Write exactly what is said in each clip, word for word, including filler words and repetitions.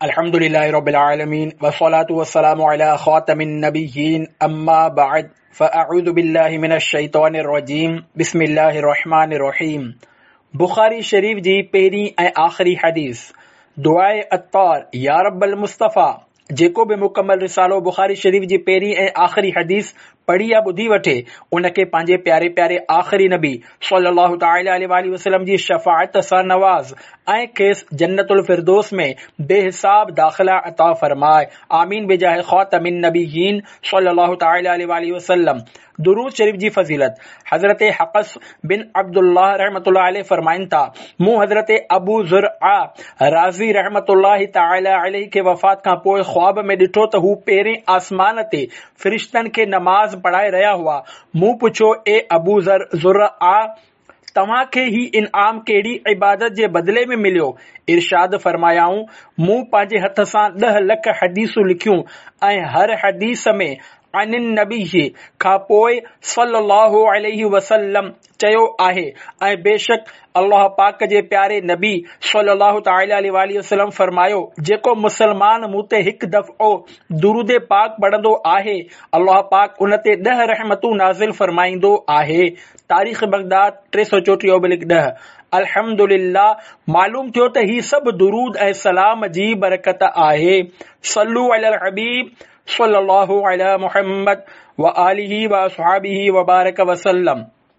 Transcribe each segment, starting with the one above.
अल्हम्दुलिल्लाहि रब्बिल आलमीन वस्सलातु वस्सलामु अला खातमिन नबिय्यीन अम्मा बअद फअऊज़ु बिल्लाहि मिनश शैतानिर रजीम बिस्मिल्लाहिर रहमानिर रहीम। बुखारी शरीफ जी पहिरीं ऐं आख़िरी हदीस दुआए अत्तार या रब्बल मुस्तफ़ा। जेको भी मुकम्मल रिसालो बुखारी शरीफ जी पहिरीं ऐं आख़िरी हदीस पढ़ी या ॿुधी वठे उनखे पंहिंजे प्यारे प्यारे आख़िरी नबी सल्लल्लाहु तआला अलैहि वसल्लम जी शफ़ाअत सां नवाज़ ऐं खेसि जन्नतुल फिरदौस में बेहिसाब दाख़िला अता फरमाए। आमीन बिजाह ख़ातमिन नबिय्यीन सल्लल्लाहु तआला अलैहि वसल्लम। दुरूद शरीफ जी फजीलत हजरत हक़स बिन अब्दुल्लाह रहमतुल्लाह अलैह फरमाइन था, मूं हजरत अबू ज़ुरआ राज़ी रहमतुल्लाह तआला अलैह के वफ़ात खां पोइ ख्वाब में ॾिठो त हू पहिरें आसमान ते फ़रिश्तनि खे नमाज़ पढ़ाए रहिया हुआ। मूं पुछो, ए अबू ज़ुरआ, तव्हांखे ही इनाम कहिड़ी इबादत जे बदिले में मिलियो? इरशाद फरमायाऊं, मूं पंहिंजे हथ सां ॾह लख हदीसूं लिखियूं ऐं हर हदीस में अनिन नबी खां पोइ सल्लल्लाहु अलैहि वसल्लम चयो आहे ऐं बेशक अल्लाह पाक जे प्यारे नबी सल्लल्लाहु तआला अलैहि वसल्लम फरमायो, जेको मुसलमान मूं ते हिकु दफ़ो दुरूद पाक पढ़ंदो आहे अल्लाह पाक उन ते ॾह रहमतूं नाज़िल फरमाईंदो आहे। तारीख़ बगदाद टे सौ चोटीह ओब्लिक ॾह। अल्हम्दुलिल्लाह, मालूम थियो त ही सभु दुरूद ऐं सलाम जी बरकत आहे। सल्लू अलल हबीब सल्लल्लाहु अला मुहम्मद व आलिहि व अस्हाबिहि व बारक वसल्लम।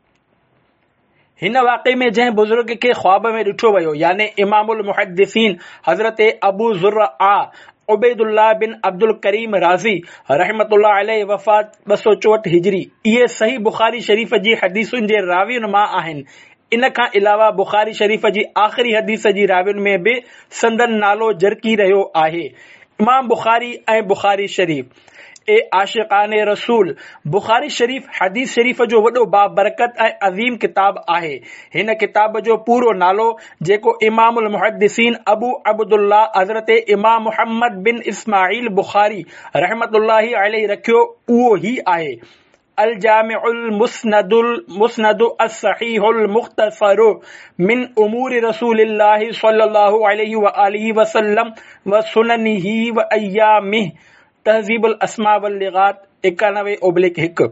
हिन वाक़े में जंहिं बुजुर्ग के ख्वाब में ॾिठो वियो यानी इमामुल मुहद्दिसीन हजरत अबू ज़ुरआ उबैदुल्लाह बिन अब्दुल करीम राज़ी रहमतुल्लाह अलैह वफ़ात ॿ सौ चोहठि हिजरी, इहे सही बुखारी शरीफ़ जी हदीसुनि जे रावियुनि मां आहिनि। इन खां अलावा बुखारी शरीफ़ जी आख़िरी हदीस जी रावियुनि में बि संदन नालो जरकी रहियो आहे। इमाम बुखारी ऐं बुखारी शरीफ। ए आशिक़ाने रसूल, बुखारी शरीफ हदीस शरीफ जो वॾो बाबरकत ऐं अज़ीम किताब आहे। हिन किताब जो पूरो नालो जेको इमामुल मुहद्दिसीन अबू अब्दुल्लाह हज़रत इमाम मुहम्मद बिन इस्माईल बुखारी रहमतुल्लाहि अलैहि रखियो उहो ही आहे। अल जामिउल मुस्नदुल मुस्नदु अस-सहीहुल मुख्तसरु मिन उमूरि रसूलिल्लाहि सल्लल्लाहु अलैहि व आलिहि वसल्लम व सुननिही व अय्यामिही। तहज़ीबुल अस्मा वल लिगात इक्यानवे ओब्लिक हिकु।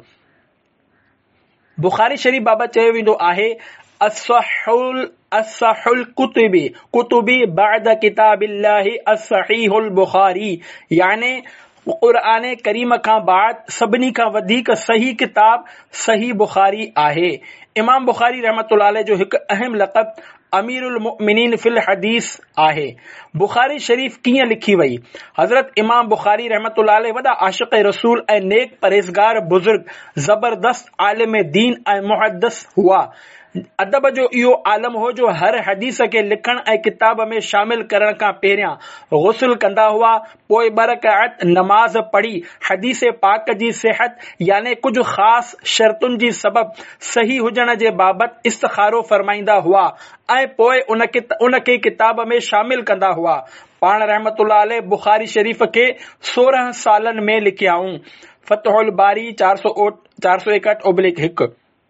बुखारी शरीफ बाबत चयो वेंदो आहे, असहुल असहुल कुतुबी कुतुबी बाद किताबिल्लाहि असहीहुल बुखारी, यानी क़ुरान करीम खां बाद सभिनी खां वधीक सही किताब सही बुखारी आहे। इमाम बुखारी रहमतुल्लाह अलैह जो हिकु अहम लक़ब अमीरुल मुमिनीन फिल हदीस आहे। बुखारी शरीफ कीअं लिखी वई? हजरत इमाम बुखारी रहमतुल्लाह अलैह वॾा आशिक़ रसूल ऐं नेक परहेज़गार बुजुर्ग ज़बरदस्त आलिम दीन ऐं मुहद्दिस हुआ। अदब जो इहो आलम हो जो हर हदीस के लिखण ऐं किताब में शामिल करण खां पहिरियां गुस्ल कंदा हुआ, पोइ ॿ रकाअत नमाज़ पढ़ी हदीस पाक जी सिहत यानी कुझु ख़ास शर्तुनि जी सबब सही हुजण जे बाबति इस्तिखारो फरमाईंदा हुआ ऐं पोइ उन उन खे किताब में शामिल कंदा हुआ। पाण रहमतुल्लाह अलैह बुखारी शरीफ के सोरहं सालनि में लिखियाऊं। फतहुल बारी चार सौ चार सौ एकहठि ओब्लिक हिकु।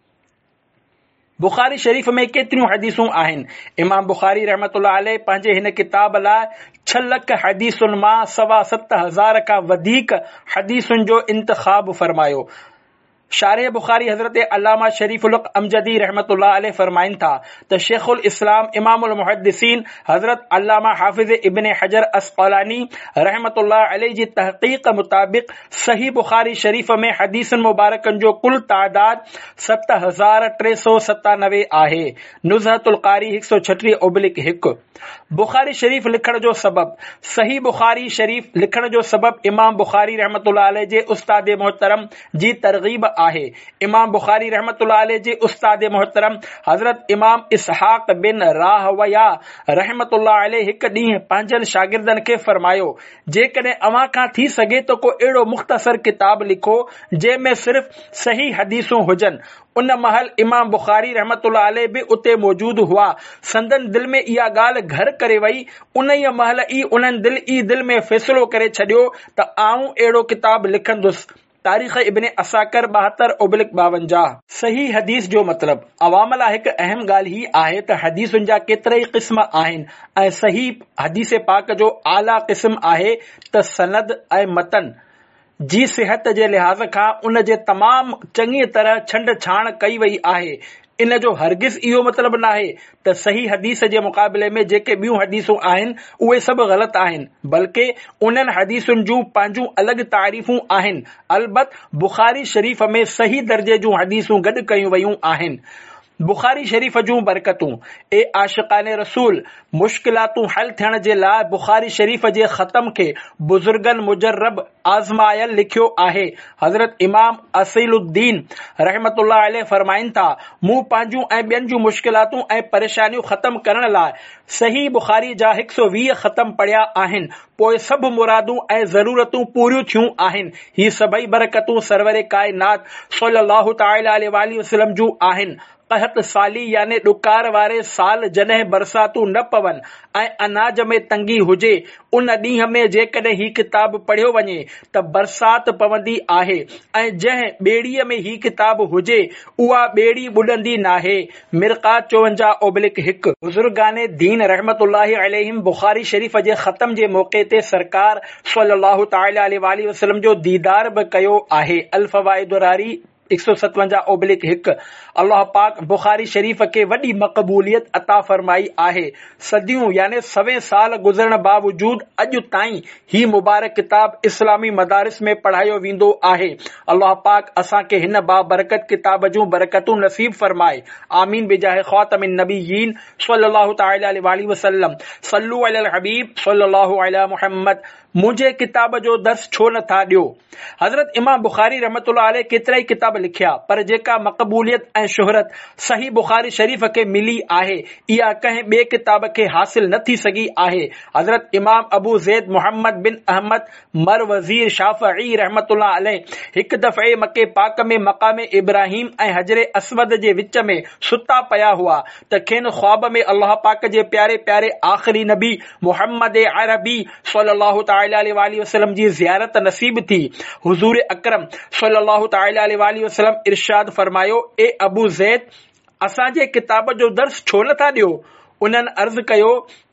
बुखारी शरीफ में केतिरियूं हदीसूं आहिनि? इमाम बुखारी रहमतुल्लाह अलैह पंहिंजे हिन किताब लाइ छह लख हदीसुनि मां सवा सत हज़ार खां वधीक हदीसुनि जो इंतखाब फरमायो। शारिह बुखारी हजरत अल्लामा शरीफुल अमजदी रहमतुल्लाह अलैह फरमाइन था त शेखुल इस्लाम इमामुल मुहद्दिसीन हजरत अल्लामा हाफिज इब्न हजर अस्क़लानी रहमतुल्लाह अलैह जी तहक़ीक़ मुताबिक सही बुखारी शरीफ में हदीसन मुबारकन जो कुल तादाद सत हज़ार टे सौ सतानवे आहे। नुज़हतुल क़ारी हिकु सौ छटीह ओब्लिक हिकु। बुखारी शरीफ लिखण जो सबब। सही बुखारी शरीफ लिखण जो सबब इमाम बुखारी रहमतुल्लाह अलैह जे उस्ताद मोहतरम जी तरगीब आहे। इमाम बुखारी रहमतुल्लाह अलैह जे उस्ताद मोहतरम हजरत इमाम इसहाक बिन राहवया रहमतुल्लाह अलैह हिकु ॾींहुं पंहिंजनि शागिर्दनि खे फरमायो, जेकॾहिं अव्हां खां थी सघे त को अहिड़ो मुख़्तसर किताब लिखो जंहिंमें सिर्फ़ सही हदीसूं हुजनि। उन महल इमाम बुखारी रहमतुल्लाह अलैह बि उते मौजूद हुआ। संदन दिल में इहा ॻाल्हि घर करे वई। उन ई महल ई उन्हनि दिल ई दिल में फ़ैसिलो करे छॾियो त आऊं अहिड़ो किताब लिखंदुसि। तारीख़ इब्न असाकर ॿाहतरि ओब्लिक ॿावंजाह। सही हदीस जो मतिलब अवाम लाइ हिकु अहम ॻाल्हि ही आहे त हदीसुनि जा केतिरा ई क़िस्म आहिनि ऐं सही हदीस पाक जो आला क़िस्म आहे त सनद ऐं मतन जी सिहत जे लिहाज़ खां उन जे तमाम चङी तरह छंड छाण कई वई आहे। इन जो हरगिज़ इहो मतिलब नाहे त सही हदीस जे मुक़ाबले में जेके ॿियूं हदीसूं आहिनि उहे सभु ग़लति आहिनि, बल्कि उन्हनि हदीसुनि जूं पंहिंजूं अलॻि तारीफ़ूं आहिनि। अलबत बुखारी शरीफ़ में सही दर्जे जूं हदीसूं गॾु कयूं वयूं आहिनि। बुखारी शरीफ़ जूं बरकतूं। ए आशिक़ाने रसूल, मुश्किलातूं हल थियण जे लाइ बुखारी शरीफ़ जे ख़तम खे बुज़ुर्गन मुजर्रब आज़मायल लिखियो आहे। हज़रत इमाम असीलुद्दीन रहमतुल्लाह अलैह फरमाइनि था, मूं पंहिंजूं ऐं ॿियनि जूं मुश्किलातूं ऐं परेशानियूं ख़तम करण लाइ सही बुखारी जा हिकु सौ वीह ख़तम पढ़िया आहिनि। पोइ सभु मुरादूं ऐं ज़रूरतूं पूरियूं थियूं आहिनि। ही सभई बरकतूं सरवरे काइनात सल्लल्लाहु तआला अलैहि वसल्लम जूं आहिनि। कहत साली याने ॾुकार वारे साल जॾहिं बरसातूं न पवनि ऐं अनाज में तंगी हुजे, उन ॾींहं में जेकॾहिं ही किताब पढ़ियो वञे त बरसात पवंदी आहे ऐं जंहिं ॿेड़ीअ में ही किताब हुजे उहा ॿेड़ी ॿुॾंदी नाहे। मिरकात चोवंजाह ओब्लिक हिकु। बुज़ुर्गाने दीन रहमतुल्लाहि अलैहिम बुखारी शरीफ़ जे ख़तम जे मौक़े ते सरकार सल्लल्लाहु तआला अलैहि वसल्लम जो दीदार बि कयो आहे। अल फ़वाइद रारी एक सौ सतवंजाह ओब्लिक हिकु। अल्लाह पाक बुखारी शरीफ़ के वॾी मक़बूलियत अता फरमाई आहे। सदियूं याने सवें साल गुज़रण बावजूद अॼु ताईं ही मुबारक किताब इस्लामी मदारिस में पढ़ायो वेंदो आहे। अल्लाह पाक असां खे हिन बाबरकत किताब जूं बरकतूं नसीब फरमाए। आमीन बिजाह ख़ातमिन नबिय्यीन सल्लल्लाहु तआला अलैहि वसल्लम। सल्लु अलल हबीब सल्लल्लाहु अला मुहम्मद। मुझे किताब जो दर्स छो नथा ॾियो? हज़रत इमाम बुखारी रहमतुल्लाह अलैह केतिरा ई किताब लिखिया, पर जेका मक़बूलियत ऐं शोहरत सही बुखारी शरीफ़ खे मिली आहे, इहा कंहिं ॿिए किताब खे हासिल न थी सघी आहे। हज़रत इमाम अबू ज़ैद मुहम्मद बिन अहमद मरवज़ी शाफ़िई रहमतुल्लाह अलैह हिकु दफ़े मके पाक में मक़ाम इब्राहिम ऐं हजरे अस्वद जे विच में सुता पिया हुआ त खेनि ख्वाब में अल्लाह पाक जे प्यारे प्यारे आख़िरी नबी मुहम्मद अरबी सल्लल्लाहु तआला अलैहि वसल्लम जी ज़ियारत नसीब थी। हुज़ूर अकरम सल्लल्लाहु तआला अलैहि वसल्लम इरशाद फरमायो, ए अबू ज़ैद, असांजे किताब जो दर्स छो नथा ॾियो? उन्हनि अर्ज़ कयो,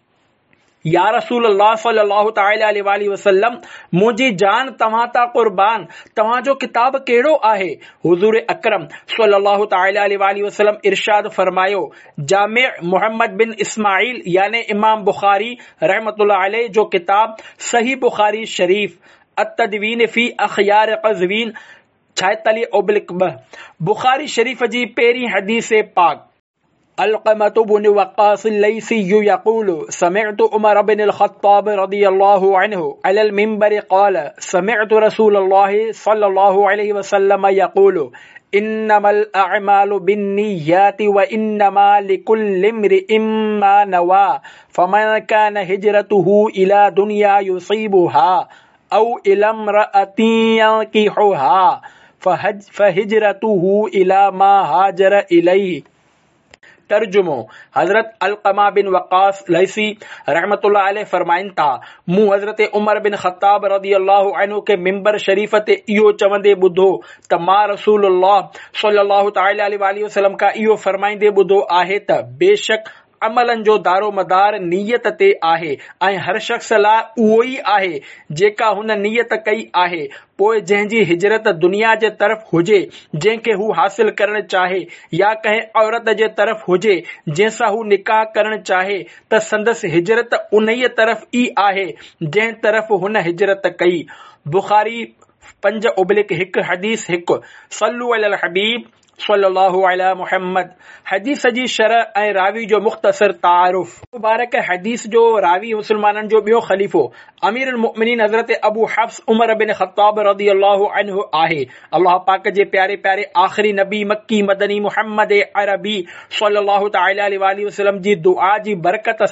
या रसूल अल्लाह सल्लल्लाहु तआला अलैहि वसल्लम, मुंहिंजी जान तव्हां तां कुर्बान, तव्हांजो किताब कहिड़ो आहे? हुज़ूर अकरम सल्लल्लाहु तआला अलैहि वसल्लम इरशाद फरमायो, जामे मुहम्मद बिन इस्माइल याने इमाम बुखारी रहमतुल्लाह अलैह जो किताब सही बुखारी शरीफ अत-तदवीन फी अखयार क़ज़वीन छाएतालीह ओब्लिक ॿ। बुखारी शरीफ जी पहिरीं हदीस पाक। अलक़मतु बिन वक़ास लैसी यक़ूलु समिअतु उमर बिन अल-ख़त्ताब रज़ियल्लाहु अन्हु अलल मिंबर क़ाल समिअतु रसूलल्लाह सल्लल्लाहु अलैहि वसल्लम यक़ूलु इन्नमल अअमालु बिन्निय्याति व इन्नमा लिकुल्लि इम्रिइन मा नवा फमन कान हिजरतुहु इला दुनिया युसीबुहा औ इला इम्रअतिन यंकिहुहा फहिजरतुहु इला मा हाजर इलैहि। तर्जुमो। हजरत अलक़मा बिन वक़ास लैसी रहमतुल्लाह अलैह फरमाइनि था, मूं हजरत उमर बिन ख़त्ताब रज़ियल्लाहु अन्हु के मिंबर शरीफ ते इहो चवंदे ॿुधो त मां रसूलुल्लाह सल्लल्लाहु तआला अलैहि वसल्लम खां इहो फरमाईंदे ॿुधो आहे त बेशक अमलनि जो दारो मदार नियत ते आहे ऐं हर शख़्स लाइ उहो ई आहे जेका हुन नियत कई आहे। पोइ जंहिंजी हिजरत दुनिया जे तरफ़ हुजे जंहिंखे हू हासिल करणु चाहे या कंहिं औरत जे तरफ़ हुजे जंहिंसां हू निकाह करणु चाहे त संदसि हिजरत उन्हीअ तरफ़ ई आहे जंहिं तरफ़ हुन हिजरत कई। बुखारी पंज ओब्लिक हिकु हदीस हिकु। सल्लु अलल हबीब सल्लल्लाहु अला मुहम्मद। हदीस जी शरह ऐं रावी जो मुख़्तसर तारुफ। मुबारक हदीस जो रावी मुसलमाननि जो ॿियो ख़लीफ़ो अमीरुल मुमिनीन हज़रत अबू हफ्स उमर बिन ख़त्ताब रज़ियल्लाहु अन्हु आहे। अल्लाह पाक जे प्यारे प्यारे आख़िरी नबी मक्की मदनी मुहम्मद अरबी सल्लल्लाहु तआला अलैहि वसल्लम जी दुआ जी बरकत सां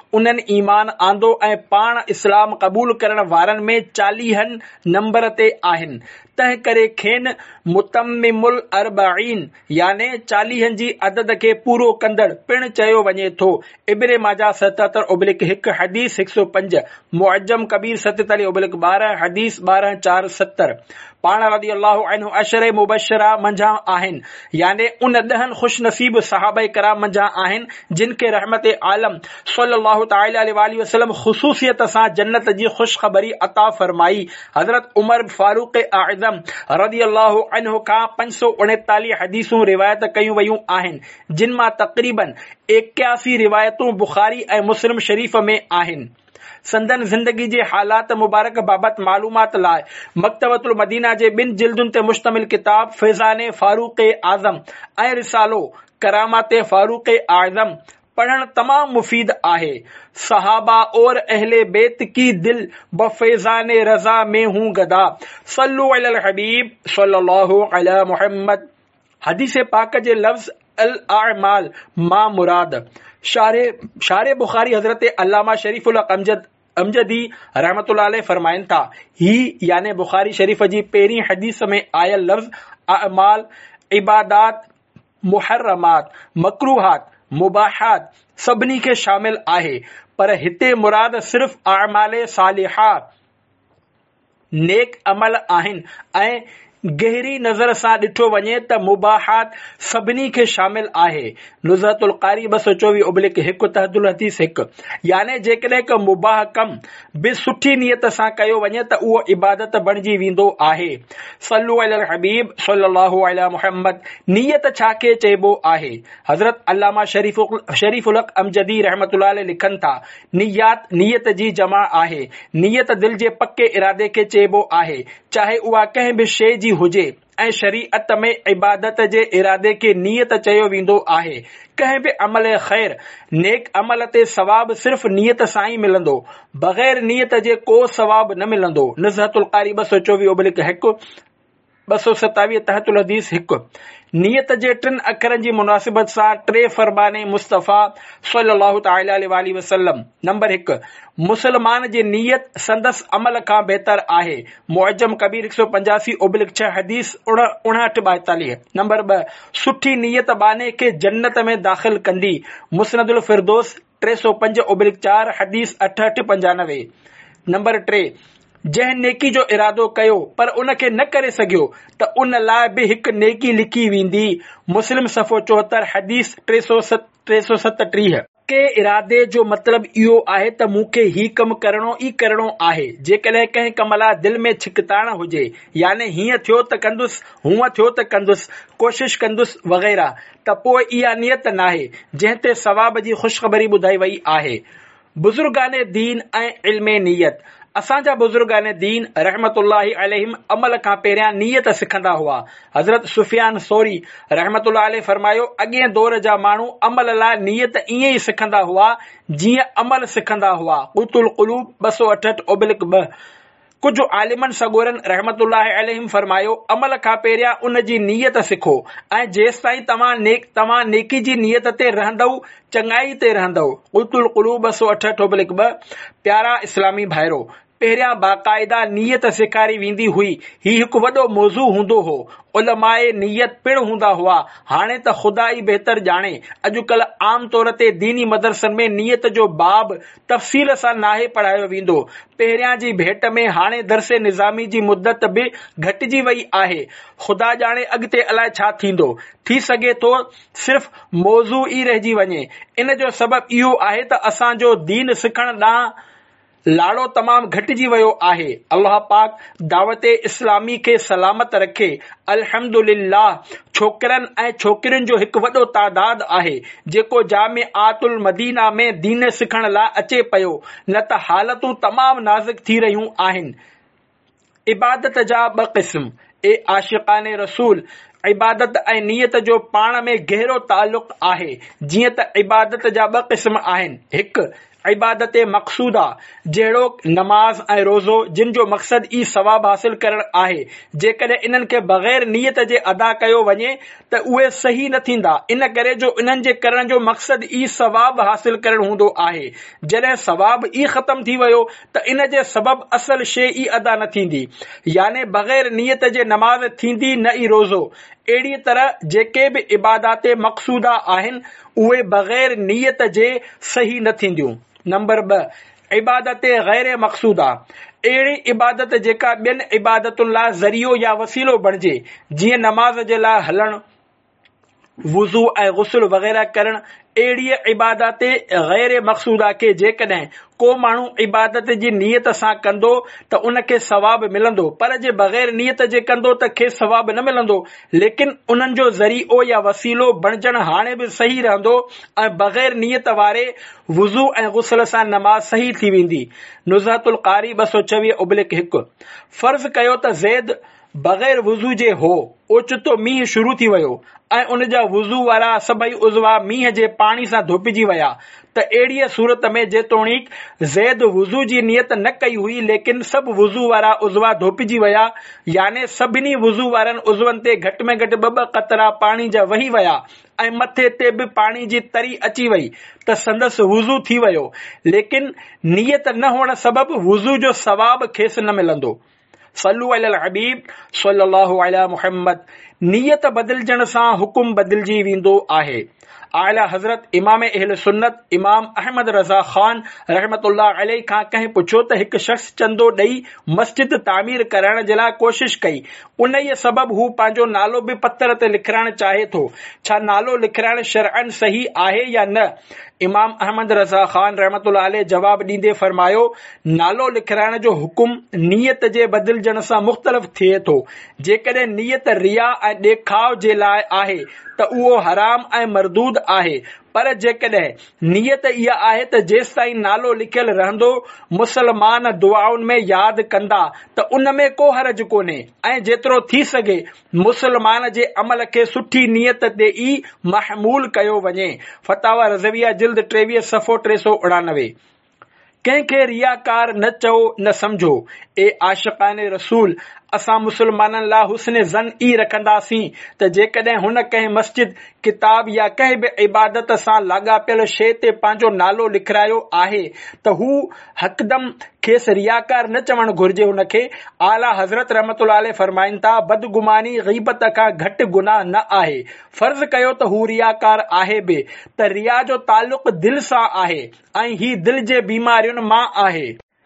उन्हनि ईमान आंदो ऐं पाण इस्लाम क़बूल करण वारनि में चालीहनि नंबर ते आहिनि। तंहिं करे खेनि मुतम्मिमुल अरबईन याने चालीहनि जी अदद खे पूरो कंदड़ पिणु चयो वञे थो। इब्ने माजा सतहतरि ओब्लिक हिकु हदीस हिकु सौ पंज, मुअज्जम कबीर सतेतालीह ओब्लिक ॿारहं हदीस ॿारहं चार सतरि। पाण रज़ी अल्लाहु अन्हु अशरे मुबशरा मंझां आहिनि, याने उन ॾहनि खुश नसीब सहाबा किराम मंझां आहिनि जिन खे रहमत आलम सल्लल्लाहु तआला अलैहि वसल्लम ख़ुसूसियत सां जन्नत जी ख़ुशख़बरी अता फरमाई। हज़रत उमर फारूक आज़म रज़ी अल्लाहु अन्हु खां पंज सौ उणेतालीह हदीसूं रिवायत कयूं वयूं आहिनि, जिन मां तक़रीबन इक्यासी रिवायतूं बुखारी ऐं मुस्लिम शरीफ़ में आहिनि। संदन ज़िंदगी जे हालात मुबारक बाबत मालूमात लाइ मकतबतुल मदीना जे ॿिनि जिल्दुनि ते मुश्तमिल किताब फैज़ाने फारूक आज़म ऐं रिसालो करामात फारूक आज़म पढ़ण तमाम मुफीद आहे। सहाबा और अहले बेत की दिल बफैज़ाने रज़ा में हूं गदा, सल्लु अलल हबीब सल्लल्लाहु अला मुहम्मद। हदीस पाक जे लफ्ज़ अल आमाल मा मुराद। शारे शारे बुखारी हजरत अल्लामा शरीफुल अमजद अमजदी रहमतुल्लाह अलैह फरमाइन था, ही याने बुखारी शरीफ जी पहिरीं हदीस में आयल लफ्ज़ अमाल इबादात मुहर्रमात मकरूहात मुबाहात सभिनी खे शामिल आहे, पर हिते मुराद सिर्फ़ अमाल सालिहा नेक अमल आहिनि ऐं गहरी नज़र सां ॾिठो वञे त मुबाहात सभिनी खे शामिल आहे। नुज़हतुल क़ारी ॿ सौ चोवीह ओब्लिक हिकु तहदुल हदीस हिकु, याने जेकॾहिं को मुबाह कम बि सुठी नियत सां कयो वञे त उहो इबादत बणिजी वेंदो आहे। सल्लु अलल हबीब सल्लल्लाहु अला मुहम्मद। नियत छा खे चइबो आहे? हज़रत अल्लामा शरीफ शरीफुल अमजदी रहमतुल्लाह अलैह लिखनि था, नियात नियत जी जमा आहे। नियत दिल जे पके इरादे खे चइबो आहे, चाहे उहा कंहिं बि शइ जी हुजे, ऐं शरीअत में इबादत जे इरादे खे नियत चयो वेंदो आहे। कंहिं बि अमल ख़ैर नेक अमल ते सवाब सिर्फ़ नियत सां ई मिलंदो, बग़ैर नियत जे को सवाब न मिलंदो। नुज़हतुल क़ारी ॿ सौ चोवीह ओब्लिक हिकु ॿ सौ सतावीह तहतुल हदीस हिकु। नियत जे टिनि अखरनि जी मुनासिबत सां टे फरमाने मुस्तफ़ा सल्लल्लाहु तआला अलैहि वसल्लम। नंबर हिकु, मुसलमान जी नियत संदस अमल खां बहितर आहे। मुअज्जम कबीर हिकु सौ पंजासी ओब्लिक छह हदीस उणहठि ॿाएतालीह। नंबर ॿ, सुठी नियत बाने खे जन्नत में दाख़िल कंदी। मुस्नदुल फिरदौस टे सौ पंज ओब्लिक चार हदीस अठहठि पंजानवे। नंबर टे, जंहिं नेकी जो इरादो कयो पर उन खे न करे सघियो त उन लाइ बि हिकु नेकी लिखी वेंदी। मुस्लिम सफ़ो चोहतरि हदीस टे सौ टे सौ सतटीह। के इरादे जो मतिलब इहो आहे त मूंखे ही कमु करणो ई करणो आहे। जेकॾहिं कंहिं कम लाइ दिलि में छिकताइण हुजे, याने हीअं थियो त कंदुसि, हूअं थियो त कंदुसि, कोशिश कंदुसि वग़ैरह, त पोइ इहा नियत नाहे जंहिं ते सवाब जी ख़ुशख़बरी ॿुधाई वई आहे। बुज़ुर्गाने दीन ऐं इल्मे नियत। असांजा बुज़ुर्गाने दीन रहमतुल्लाहि अलैहिम अमल खां पहिरियां नियत सिखंदा हुआ। हज़रत सुफियान सौरी रहमतुल्लाह अलैहि फरमायो, अॻे दौर जा माण्हू अमल लाइ नियत ईअं ई सिखंदा हुआ जीअं अमल सिखंदा हुआ। क़ुतुल क़ुलूब ॿ सौ अठहठि ओब्लिक ॿ। कुझु आलिमन सगोरन रहमतुल्लाहि अलैहिम फरमायो, अमल खां पहिरियां उन जी नियत सिखो ऐं जेसि ताईं तव्हां नेक तव्हां नेकी जी नियत ते रहंदव, चङाई ते रहंदव। क़ुतुल क़ुलूब ॿ सौ अठहठि ओब्लिक ॿ। प्यारा इस्लामी भाइरो, पहिरियां बाक़ाइदा नियत सेखारी वेंदी हुई। ही हिकु वॾो मौज़ू हूंदो हो। उलमाए नियत पिणु हूंदा हुआ। हाणे त ख़ुदा ई बहितर ॼाणे, अॼुकल्ह आम तौर ते दीनी मदरसनि में नियत जो बाब तफ़सील सां नाहे पढ़ायो वेंदो। पहिरियां जी भेट में हाणे दरसे निज़ामी जी मुद्दत बि घटिजी वई आहे। ख़ुदा ॼाणे अॻिते अलाए छा थींदो। थी सघे थो सिर्फ़ मौज़ू ई रहिजी वञे। इन जो सबबु इहो आहे त असांजो दीन सिखण ॾांहुं लाड़ो तमाम घटिजी वियो आहे। अल्लाह पाक दावत इस्लामी खे सलामत रखे। अल्हम्दुलिल्लाह, छोकिरनि ऐं छोकिरियुनि जो हिकु वॾो तादाद आहे जेको जामिआतुल मदीना में दीन सिखण लाइ अचे पियो, न त हालतूं तमाम नाज़ुक थी रहियूं आहिनि। इबादत जा ॿ क़िस्म। ए आशिक़ाने रसूल, इबादत ऐं नियत जो पाण में गहरो ताल्लुक़ आहे। जीअं त इबादत जा ॿ क़िस्म आहिनि, हिकु इबादत मक़सूदा जहिड़ो नमाज़ ऐं रोज़ो जिन जो मक़सद ई सवाब हासिल करण आहे, जेकॾहिं इन्हनि खे बग़ैर नियत जे अदा कयो वञे त उहे सही न थींदा, इन करे जो इन्हनि जे करण जो मक़सद ई सवाब हासिल करण हूंदो आहे। जॾहिं सवाब ई ख़तम थी वियो त इन जे सबब असल शइ ई अदा न थींदी, याने बग़ैर नियत जे नमाज़ थींदी न ई रोज़ो। अहिड़ी तरह जेके बि इबादत मक़सूदा आहिनि उहे बग़ैर नियत जे सही न थींदियूं। नंबर ब, इबादत गैर मक़सूदा, अहिड़ी इबादत जेका ॿियनि इबादतुनि लाइ ज़रियो या वसीलो बणिजे, जीअं नमाज़ जे लाइ हलणु, वुज़ू ऐं गुस्ल वग़ैरह करणु। अहिड़ी इबादत गैर मक़सूदा खे जेकॾहिं को माण्हू इबादत जी नियत सां कंदो त उनखे सवाब मिलंदो, पर जे बग़ैर नियत जे कंदो त खे सवाब न मिलंदो, लेकिन उन्हनि जो ज़रियो या वसीलो बणजणु हाणे बि सही रहंदो ऐं बग़ैर नियत वारे वुज़ू ऐं गुस्ल सां नमाज़ सही थी वेंदी। नुज़हतुल क़ारी ॿ सौ चोवीह उबलिक हिकु। फ़र्ज़ कयो त ज़ैद बग़ैर वुज़ू जे हो, ओचितो मींहुं शुरू थी वियो ऐं उन जा वुज़ू वारा सभई उज़वा मींहं जे पाणी सां धोपिजी विया, त अहिड़ीअ सूरत में जेतोणीक ज़ैद वुज़ू जी नियत न कई हुई, लेकिन सभु वुज़ू वारा उज़वा धोपिजी विया, याने सभिनी वुज़ू वारनि उज़वनि ते घटि में घटि ॿ ॿ क़तरा पाणी जा वही विया ऐं मथे ते बि पाणी जी तरी अची वई, त संदसि वुज़ू थी वियो, लेकिन नियत न हुअण सबबि वुज़ू जो सवाब खेसि न मिलंदो। सल्लु अलल हबीब सल्लल्लाहु अला मुहम्मद। नियत बदिलजण सां हुकुम बदिलजी वेंदो आहे। आला हज़रत इमाम अहल सुन्नत इमाम अहमद रज़ा ख़ान रहमतुल्लाह अलैहि खां कंहिं पुछियो त हिकु शख़्स चंदो ॾेई मस्जिद तामीर करण जे लाइ कोशिश कई, उन ई सबबु हू पंहिंजो नालो बि पत्थर ते लिखाइण चाहे थो, छा नालो लिखाइण शरअन सही आहे या न? इमाम अहमद रज़ा ख़ान रहमतुल्लाह अलैहि जवाब ॾींदे फरमायो, नालो लिखाइण जो हुकुम नियत जे बदिलजण सां मुख़्तलिफ़ थिए थो। जेकॾहिं नियत रिया ऐं ॾेखाव जे लाइ आहे त उहो हराम ऐं मरदूद आहे, पर जेकॾहिं नियत इहा आहे त जेसि ताईं नालो लिखियल रहंदो मुसलमान दुआउनि में यादि कंदा त उन में को हरज कोन्हे, ऐं जेतिरो थी सघे मुसलमान जे अमल खे सुठी नियत ते ई महमूल कयो वञे। फतावा रज़विया जिल्द टेवीह सफ़ो टे सौ उणानवे। कंहिंखे रियाकार न चओ न समझो। ए आशिक़ान रसूल, असां मुसलमाननि लाइ हुस्न ज़न ई रखंदासीं त जेकॾहिं हुन कंहिं मस्जिद, किताब या कंहिं बि इबादत सां लाॻापियल शइ ते पंहिंजो नालो लिखायो आहे त हू हकदम खेसि रियाकार न चवणु घुर्जे। हुनखे आला हज़रत रहमतुल्लाह अलैहि फरमाइनि था, बदगुमानी ग़ीबत खां घटि गुनाह न आहे। फर्ज़ कयो त हू रियाकार आहे बि, त रिया जो ताल्लुक़ दिलि सां आहे ऐं ही दिलि जे बीमारियुनि मां आहे।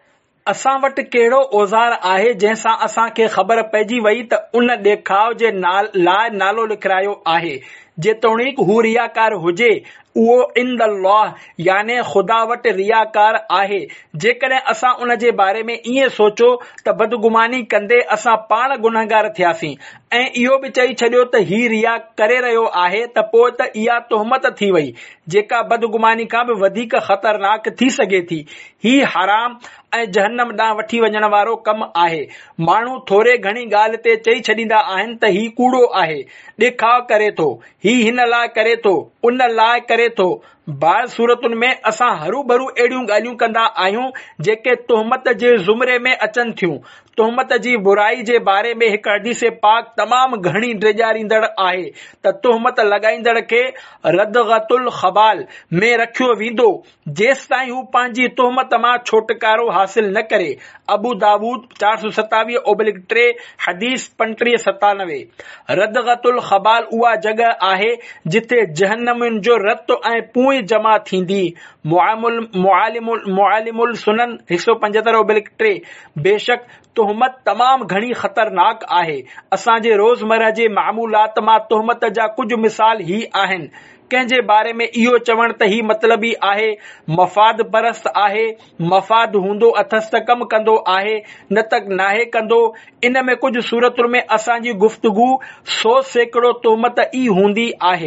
असां वटि कहिड़ो औज़ार आहे जंहिंसां असांखे ख़बर पइजी वई त उन ॾेखाव जे नाल लाइ नालो लिखायो आहे, जेतोणीक हू रियाकार हुजे, उहो इंद अल्लाह याने ख़ुदा वटि रियाकार आहे। जेकॾहिं असां उन जे बारे में ईअं सोचो त बदगुमानी कंदे असां पाण गुनहगार थियासीं ऐं इहो बि चई छॾियो त ही रिया करे रहियो आहे, त पोइ त इहा तोहमत थी वई, जेका बदगुमानी खां बि वधीक ख़तरनाक थी सघे थी। ही हराम ऐं जहन्नम ॾांहुं वठी वञण वारो कमु आहे। माण्हू थोरे घणी ॻाल्हि ते चई छॾींदा आहिनि त ही कूड़ो आहे, ॾेखाव करे थो, ही हिन लाइ करे थो, उन लाइ करे थो। बाज़ सूरतुनि में असां हरू भरू अहिड़ियूं ॻाल्हियूं कंदा आहियूं जेके तोहमत जे ज़ुमरे में अचनि थियूं। तोहमत जी बुराई जे बारे में हिकु हदीस पाक तमामु घणी ड्रेजारींदड़ आहे त तोहमत लॻाईंदड़ खे रदगतुल ख़बाल में रखियो वेंदो जेसि ताईं हू पंहिंजी तोहमत मां छोटकारो हासिल न करे। अबू दाऊद चार सौ सतावीह ओबलिक टे हदीस पंटीह सतानवे। रदगतुल ख़बाल उहा जॻह आहे जिथे जहन्नमियुनि जो रत ऐं पूई जमा थींदी। मुआलिमुल सुनन हिकु सौ पंजहतरि ओबलिक टे। बेशक तोहमत तमामु घणी ख़तरनाक आहे। असांजे रोज़मर्रा जे मामूलात मां तोहमत जा कुझु मिसाल ही आहिनि। कंहिं जे बारे में इहो चवण त ही मतलबी आहे, मफ़ाद परस्त आहे, मफ़ाद हूंदो अथसि त कमु कंदो आहे, न त नाहे कंदो। इन में कुझु सूरतुनि में असांजी गुफ़्तगू सौ सैकड़ो तोहमत ई हूंदी आहे।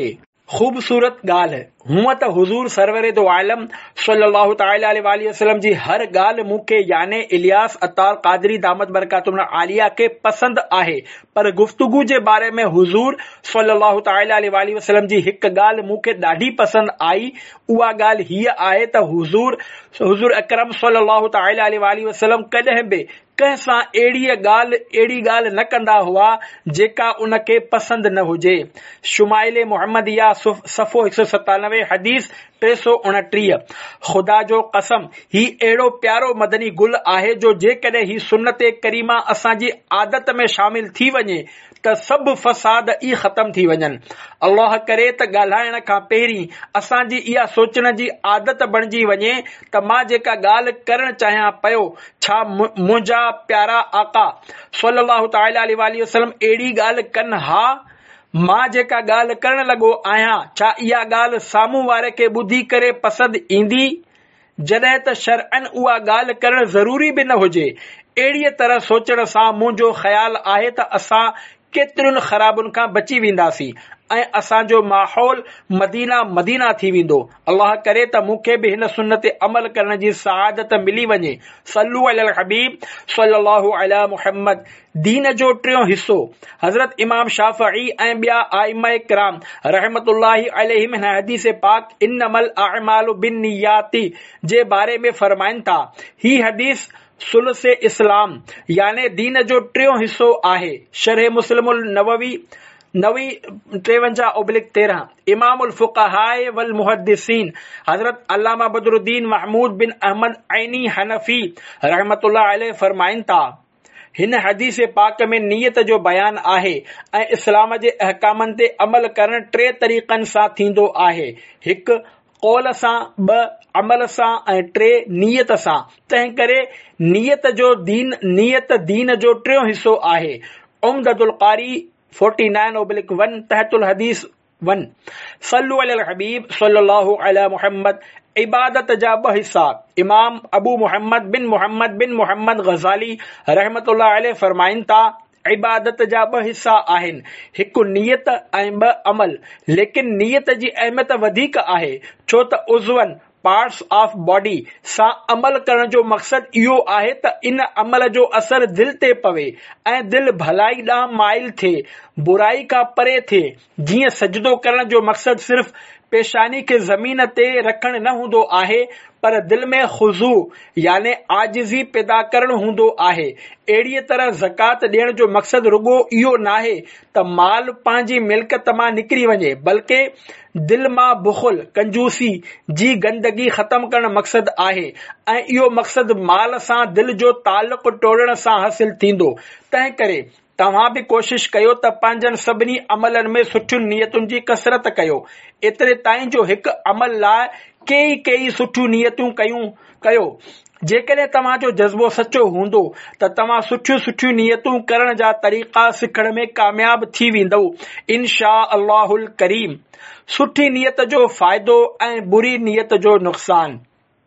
ख़ूबसूरत ॻाल्हि हूअं त हुज़ूर सरवरे दो आलम सल्लल्लाहु तआला अलैहि वसल्लम जी हर ॻाल्हि मूंखे याने इलियास अतार क़ादरी दामत बरकातुहुल आलिया खे पसंद आहे, पर गुफ्तगू जे बारे में हुज़ूर सल्लल्लाहु तआला अलैहि वसल्लम जी हिकु ॻाल्हि मूंखे ॾाढी पसंद आई। उहा ॻाल्हि हीअ आहे त हुज़ूर हुज़ूर अकरम सल्लल्लाहु तआला अलैहि वसल्लम कॾहिं बि कंहिं सां अहिड़ी ॻाल्हि अहिड़ी ॻाल्हि न कंदा हुआ जेका उनखे पसंद न हुजे। शुमाइल मुहम्मदिया सफ़ो हिकु सौ सतानवे हदीस टे सौ उणटीह। ख़ुदा जो कसम ही अहिड़ो प्यारो मदनी गुल आहे जो जेकॾहिं ही सुन्नत करीमा असांजी आदत में शामिल थी वञे त सभु फसाद ई ख़तम थी वञनि। अल्लाह करे त ॻाल्हाइण खां पहिरीं असांजी इहा सोचण जी आदत बणिजी वञे त मां जेका ॻाल्हि करणु चाहियां पियो, छा मुंहिंजा प्यारा आका सल्लल्लाहु तआला अलैहि वसल्लम अहिड़ी ॻाल्हि कनि हा? मां जेका ॻाल्हि करणु लॻो आहियां, छा इहा ॻाल्हि साम्हूं वारे खे ॿुधी करे पसंदि ईंदी, जॾहिं त शरअन उहा ॻाल्हि करणु ज़रूरी बि न हुजे। अहिड़ीअ तरह सोचण सां मुंहिंजो ख़्याल आहे त असां केतिरियुनि ख़राबुनि खां बची वेंदासीं ऐं असांजो माहौल मदीना मदीना थी वेंदो। अल्लाह करे त मूंखे बि हिन सुन्नत ते अमल करण जी सआदत मिली वञे। सल्लू अलल हबीब सल्लल्लाहु अला मुहम्मद। दीन जो टियों हिस्सो हज़रत इमाम शाफ़िई ऐं ॿिया आइम्मा किराम रहमतुल्लाहि अलैहिम हिन हदीस पाक इन्नमल अअमालु बिन्नियाति जे बारे में फरमाइनि था। ही हदीस सुलसे इस्लाम याने दीन जो टियों हिस्सो आहे। शरह मुस्लिमुल नववी नवी टेवंजाह ओब्लिक तेरहं। इमामुल फुक़हाए वल मुहद्दिसीन हजरत अल्लामा बदरुद्दीन महमूद बिन अहमद ऐनी हनफी रहमतुल्लाह अलैह फरमाइनि था, हिन हदीस पाक में नियत जो बयान आहे ऐं इस्लाम जे अहकामनि ते अमल करण टे तरीक़नि सां थींदो आहे। हिकु कौल सां, ॿ अमल सां ऐं टे नियत सां। तंहिं करे नियत जो दीन नियत दीन जो टियों हिस्सो आहे। उम्दतुल कारी उनचास ओब्लिक वन तहतुल हदीस वन। सल्लु अलल हबीब सल्लल्लाहु अला मुहम्मद। इबादत जा ॿ हिस्सा। इमाम अबू मुहम्मद बिन मुहम्मद बिन मुहम्मद गज़ाली रहमतुल्लाह अलैह फरमाइनि था, इबादत जा ॿ हिस्सा आहिनि, हिकु नियत ऐं ॿ अमल। लेकिन नियत जी अहमियत वधीक आहे, छो त उज़वन पार्ट्स ऑफ बॉडी सां अमल करण जो मक़सद इहो आहे त इन अमल जो असर दिल ते पवे ऐं दिल भलाई ॾांहुं माइल थिए, बुराई खां परे थिए। जीअं सजदो करण जो मक़सद सिर्फ़ पेशानी खे ज़मीन ते रखण न हूंदो आहे, पर दिल में खुज़ू याने आजिज़ी पैदा करणु हूंदो आहे। अहिड़ीअ तरह ज़कात ॾियण जो मक़सद रुगो इहो नाहे त माल पंहिंजी मिल्कत मां निकिरी वञे, बल्कि दिल मां बुख़ुल कंजूसी जी गंदगी ख़त्म करण मक़सद आहे ऐं इहो मक़सद माल सां दिल जो ताल्लुक़ टोड़ण सां हासिल थींदो। तंहिं करे तव्हां बि कोशिश कयो त पंहिंजनि सभिनी अमलनि में सुठियुनि नियतुनि जी कसरत कयो। एतिरे ताईं जो हिकु अमल लाइ कई कई सुठियूं नियतूं कयूं कयो। जेकॾहिं तव्हांजो जज़्बो सचो हूंदो त तव्हां सुठियूं सुठियूं नियतूं करण जा तरीक़ा सिखण में कामयाब थी वेंदव इंशा अल्लाहुल करीम। सुठी नियत जो फ़ाइदो ऐं बुरी नियत जो नुक़सान।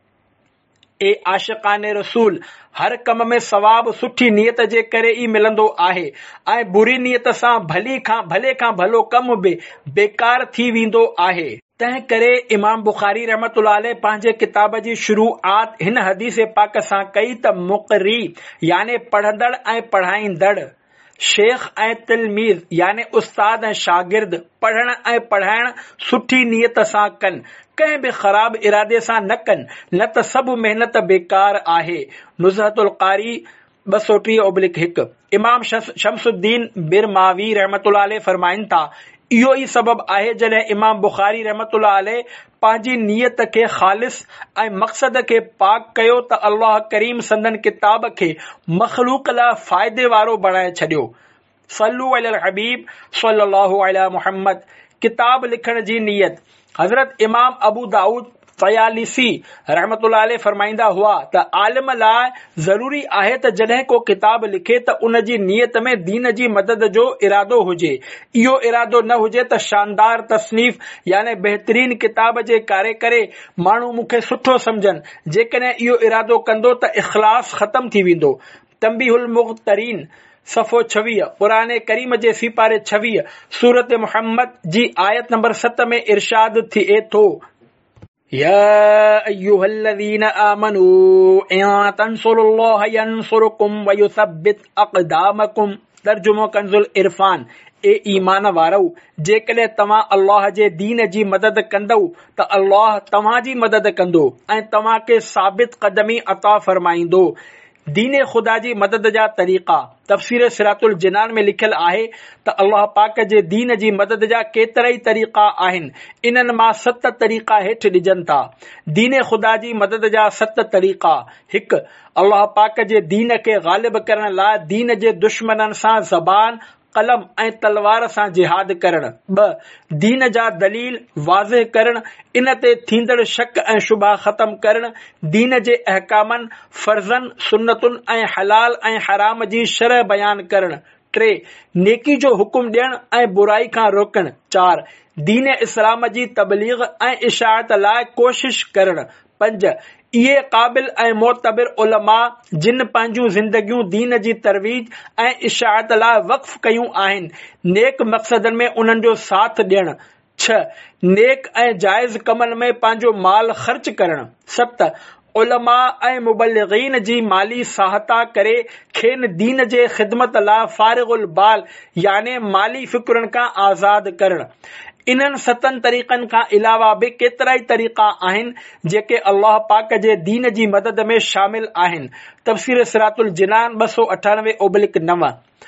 ए आशिक़ाने रसूल, हर कम में सवाब सुठी नियत जे करे ई मिलंदो आहे ऐं बुरी नियत सां भली खां भले खां भलो कम बि बेकार थी वेंदो आहे। तंहिं करे इमाम बुखारी रहमतुल्लाह अलैह पंहिंजे किताब जी शुरूआत हिन हदीस पाक सां कई त मुक़री याने पढ़ंदड़ ऐं पढ़ाईंदड़, शेख ऐं तिलमीज़ याने उस्ताद ऐं शागिर्द पढ़ण ऐं पढ़ाइण सुठी नियत सां कनि, कंहिं बि ख़राब इरादे सां न कनि, न त सभु मेहनत बेकार आहे। नुज़हतुल कारी ॿ सौ टीह ओब्लिक हिकु। इमाम शमसुद्दीन बिरमावी रहमतुल्लाह अलैह फरमाइनि था, इहो ई सबब आहे जॾहिं इमाम बुखारी रहमतुल्लाह अलैह पंहिंजी नियत खे ख़ालिस ऐं मक़सद खे पाक कयो त अल्लाह करीम संदन किताब खे मख़लूक लाइ फ़ाइदे वारो बणाए छॾियो। सल्लू अलल हबीब सल्लल्लाहु अला मुहम्मद। किताब लिखण जी नियत। हज़रत इमाम अबू दाऊद तयालिसी रहमतुल्लाह अलैह फरमाईंदा हुआ त आलिम लाइ ज़रूरी आहे त जॾहिं को किताब लिखे त उन जी नियत में दीन जी मदद जो इरादो हुजे। इहो इरादो न हुजे त शानदार तसनीफ़ याने बहितरीन किताब जे कारे करे माण्हू मूंखे सुठो समझनि, जेकॾहिं इहो इरादो कंदो त इख़लास ख़त्म थी वेंदो। तंबीहुल मुग़तरीन सफ़ो छवीह पुराने करीम जे सिपारे छवीह सूरत मुहम्मद जी आयत नंबर सत में इरशाद थिए थो या अय्युहल्लज़ीन आमनू इन तंसुरुल्लाह यंसुरकुम व युसब्बित अक़दामकुम। तर्जुमो कंजुल इरफान। ए ईमान वारो, जेकॾहिं तव्हां अल्लाह जे दीन जी मदद कंदव त अल्लाह तव्हां जी मदद कंदो ऐं तव्हां खे साबित क़दमी अता फरमाईंदो। दीन खुदा जी मदद जा तरीक़ा तफ़सीर सिरातुल जिनान में लिखियल आहे त अल्लाह पाक जे दीन जी मदद जा केतिरा ई तरीक़ा आहिनि। इन्हनि मां सत तरीक़ा हेठि ॾिजनि था। दीन खुदा जी मदद जा सत तरीक़ा। हिकु, अल्लाह पाक जे दीन खे ग़ालिब करण लाइ दीन जे दुश्मननि सां ज़बान कलम ऐं तलवार सां जिहाद करण। ब, दीन जा दलील वाज़िह करण, इन ते थींदड़ शक ऐं शुबा ख़त्म करण, दीन जे अहकामनि फर्ज़न सुन्नतुनि ऐं हलाल ऐं हराम जी शरह बयान करण। टे, नेकी जो हुकुम ॾियण ऐं बुराई खां रोकण। चार, दीन इस्लाम जी तबलीग ऐं इशाअत लाइ कोशिश करण। पंज, इहे क़ाबिल ऐं मोतबिर उलमा जिन पंहिंजूं ज़िंदगियूं दीन जी तरवीज ऐं इशाअत लाइ वक़्फ़ कयूं आहिनि, नेक मक़सदनि में उन्हनि जो साथ ॾियण। छह, नेक ऐं जाइज़ कमनि में पंहिंजो माल ख़र्च करण। सत, उलमा ऐं मुबल्लिगीन जी माली सहायता करे खेनि दीन जे ख़िदमत लाइ फारिगुल बाल याने माली फिक्रुनि खां आज़ाद करण। इन्हनि सतनि तरीक़नि खां अलावा बि केतिरा ई तरीक़ा आहिनि जेके अल्लाह पाक जे दीन जी मदद में शामिल आहिनि। तफ़सीर सिरातुल जिनान ॿ सौ अठानवे ओब्लिक नव।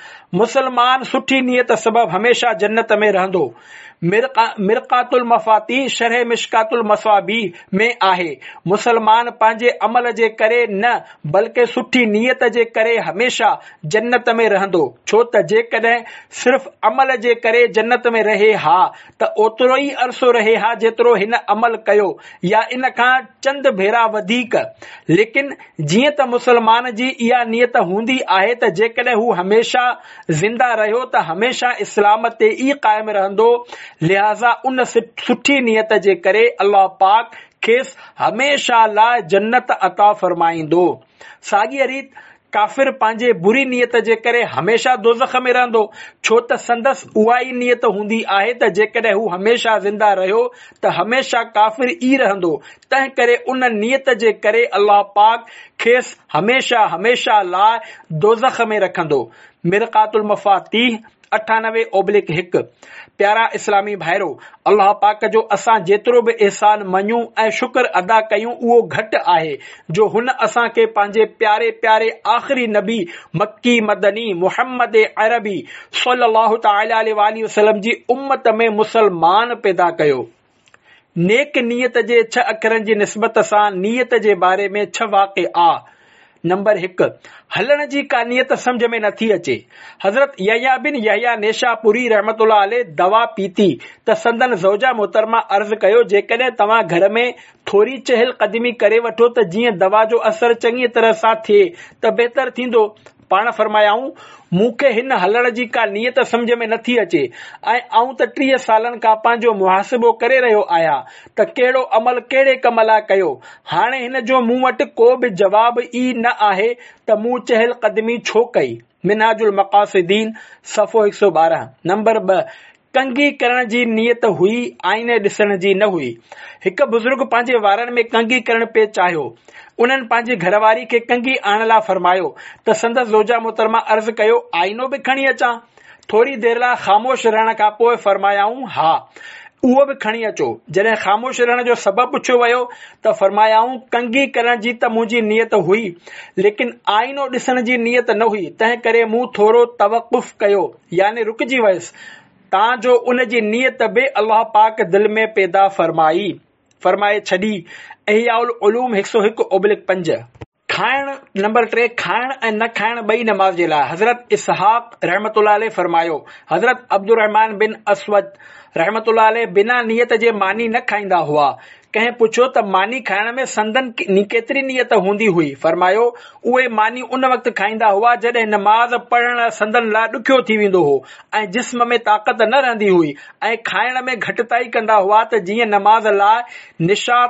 मुसलमान सुठी नियत सबब हमेशा जन्नत में रहंदो। मिरका मिरकातुल मफ़ाती शरह मिशकातुल मसाबी में आहे, मुसलमान पंहिंजे अमल जे करे न बल्कि सुठी नियत जे करे हमेशा जन्नत में रहंदो। छो त जेकॾहिं सिर्फ़ अमल जे करे जन्नत में रहे हा त ओतिरो ई अरसो रहे हा जेतिरो हिन अमल कयो या इन खां चंद भेरा वधीक। लेकिन जीअं त मुसलमान जी इहा नियत हूंदी आहे त जेकॾहिं हू हमेशा ज़िंदा रहियो त हमेशा इस्लाम ते ई क़ाइम रहंदो, लिहाज़ा उन सुठी नियत जे करे अल्लाह पाक खेसि हमेशा लाइ जन्नत अता फरमाईंदो। साॻीअ रीत काफ़िर पंहिंजे बुरी नियत जे करे हमेशा दोज़ख में रहंदो, छो त संदसि उहा ई नियत हूंदी आहे त जेकॾहिं हू हमेशा ज़िंदा रहियो त हमेशा काफ़िर ई रहंदो। तंहिं करे उन नियत जे करे अल्लाह पाक खेसि हमेशा हमेशा लाइ दोज़ख में रखंदो। मिरकातुल मफ़ातीह अठानवे ओब्लिक हिकु। प्यारा इस्लामी भाइरो, अल्लाह पाक जो असां जेतिरो बि एहसान मञूं ऐं शुक्र अदा कयूं उहो घटि आहे जो हुन असां खे पंहिंजे प्यारे प्यारे आख़िरी नबी मक्की मदनी मुहम्मद अरबी सल्लल्लाहु तआला अलैहि वसल्लम जी उम्मत में मुसलमान पैदा कयो। नेक नियत जे छह अखरनि जी निस्बत सां नियत जे बारे में छह वाक़िआ। नंबर हिकु, हलण जी का नियत समझ में नथी अचे। हज़रत यहया बिन यहया नेशापुरी रहमतुल्लाह अलैह दवा पीती त संदन ज़ौजा मोहतरमा अर्ज़ कयो, जेकॾहिं तव्हां घर में थोरी चहल कदमी करे वठो त जीअं दवा जो असर चङी तरह सां थिए त बहितर थींदो। पाण फरमायाऊं, मूंखे हिन हलण जी का नियत समझ में नथी अचे ऐं आऊं त टीह सालनि खां पंहिंजो मुहासिबो करे रहियो आहियां त कहिड़ो अमल कहिड़े कम लाइ कयो। हाणे हिन जो मूं वटि को बि जवाब ई न आहे त मूं चहल कदमी छो कई। मिनहाजुल मक़ासिदीन सफ़ो हिकु सौ ॿारहं। नंबर ॿ, कंघी करण जी नियत हुई, आईने ॾिसण जी न हुई। हिकु बुज़ुर्ग पंहिंजे वारनि में कंघी करण पे चाहियो। उन्हनि पंहिंजी घरवारी खे कंघी आणण लाइ फरमायो त संदसि ज़ौजा मोहतरमा अर्ज़ कयो, आईनो बि खणी अचां। थोरी देर लाइ ख़ामोश रहण खां पोइ फरमायाऊं, हा उहो बि खणी अचो। जॾहिं ख़ामोश रहण जो सबबु पुछियो वियो त फरमायाऊं, कंघी करण जी त मुंहिंजी नियत हुई, लेकिन आईनो ॾिसण जी नियत न हुई, तंहिं करे मूं थोरो तवक़ुफ़ कयो यानी रुकिजी वयुसि, तां जो उन जी नियत बि अल्लाह पाक दिल में पैदा फरमाई फरमाए छॾी। इहयाउल उलूम हिकु सौ हिकु ओब्लिक पंज। खाइण। नंबर टे, खाइण ऐं न खाइण ॿई नमाज़ जे लाइ। हज़रत इसहाक रहमतुल्लाह अलैह फरमायो, हज़रत अब्दुर रहमान बिन असवद रहमतुल्लाह अलैह बिना नियत जे मानी न खाईंदा हुआ। कंहिं पुछियो त मानी खाइण में संदन केतिरी नियत हूंदी हुई। फरमायो, उहे मानी उन वक़्तु खाईंदा हुआ जॾहिं नमाज़ पढ़ण संदन लाइ ॾुखियो थी वेंदो हो ऐं जिस्म में ताक़त न रहंदी हुई, ऐं खाइण में घटिताई कंदा हुआ त जीअं नमाज़ लाइ निशात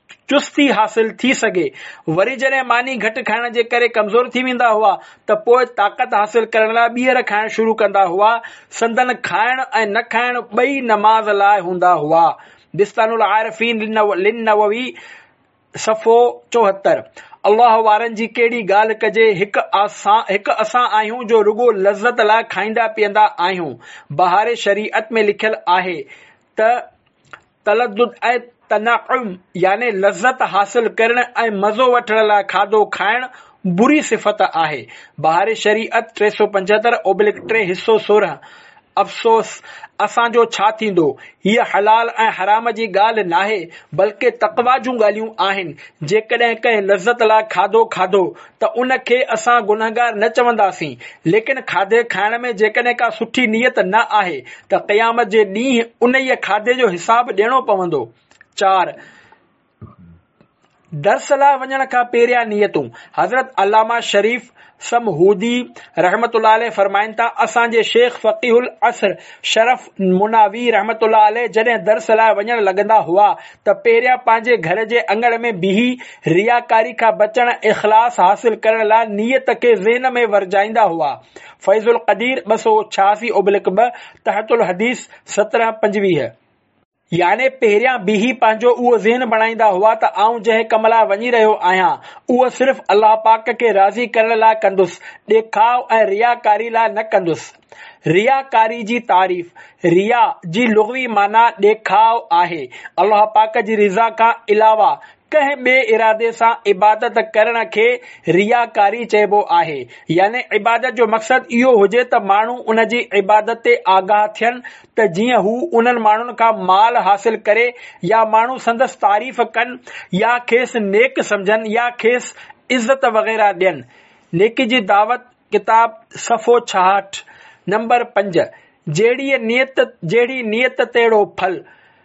चुस्ती हासिल थी सघे। वरी जॾहिं मानी घटि खाइण जे करे कमज़ोर थी वेंदा हुआ त पोइ ताक़त हासिल करण लाइ ॿीहर खाइण शुरू कंदा हुआ। संदन खाइण ऐं न खाइण ॿई नमाज़ लाइ हूंदा हुआ। बिस्तानुल आरिफीन लिन नववी सफ़ो चोहतरि। अल्लाह वारनि जी कहिड़ी ॻाल्हि कजे, हिकु असां हिकु असां आहियूं जो रुगो लज़्ज़त लाइ खाईंदा पीअंदा आहियूं। बहारे शरीयत में लिखियल आहे त तलद्दुद ऐं तनअम यानी लज़्ज़त हासिल करण ऐं मज़ो वठण लाइ खाधो खाइण बुरी सिफ़त आहे। बहारे शरीयत टे सौ पंजहतरि ओब्लिक टे हिसो सोरहं। अफ़सोस असांजो छा थींदो, हीअ हलाल ऐं हराम जी ॻाल्हि नाहे बल्कि तक़वा जूं ॻाल्हियूं आहिनि। जेकॾहिं कंहिं लज़्ज़त लाइ खाधो खाधो त उन खे असां गुनहगार न चवंदासीं, लेकिन खाधे खाइण में जेकॾहिं का सुठी नियत न आहे त क़यामत जे ॾींहुं उन ई खाधे जो हिसाब ॾियणो पवंदो। चार, दर्स लाइ वञण खां पहिरियां नियतूं। हज़रत अल्लामा शरीफ समहूदी रहमतुल्लाह अलैह फरमाइनि था, असांजे शेख फ़क़ीहुल असर शरफ मुनावी रहमतुल्लाह अलैह जॾहिं दर्स लाइ वञण लॻंदा हुआ त पहिरियां पंहिंजे घर जे अंगण में बीही रियाकारी खां बचण इख़लास हासिल करण लाइ नियत खे ज़हन में वरजाईंदा हुआ। फैज़ुल क़दीर ॿ सौ छियासी ओब्लिक ॿ तहतुल हदीस सत्रहं पंजवीह। याने पहिरियां बीही पंहिंजो उहो ज़हन बणाईंदा हुआ त आऊं जंहिं कम लाइ वञी रहियो आहियां उहो सिर्फ़ अल्लाह पाक खे राज़ी करण लाइ कंदुसि, ॾेखाव ऐं रियाकारी लाइ न कंदुसि। रियाकारी जी तारीफ़। रिया जी लुग़वी माना ॾेखाव आहे। अल्लाह पाक जी रिज़ा खां अलावा कंहिं ॿिए इरादे सां इबादत करण खे रियाकारी चइबो आहे। यानी इबादत जो मक़सद इहो हुजे त माण्हू उन जी इबादत ते आगाह थियनि त जीअं हू उन्हनि माण्हुनि खां माल हासिल करे या माण्हू संदसि तारीफ़ कनि या खेसि नेक सम्झनि या खेसि इज़त वग़ैरह ॾियनि। नेकी जी दावत किताब सफ़ो छाहठि। नंबर पंज, जहिड़ी नियत जहिड़ी नियत तेड़ो फल।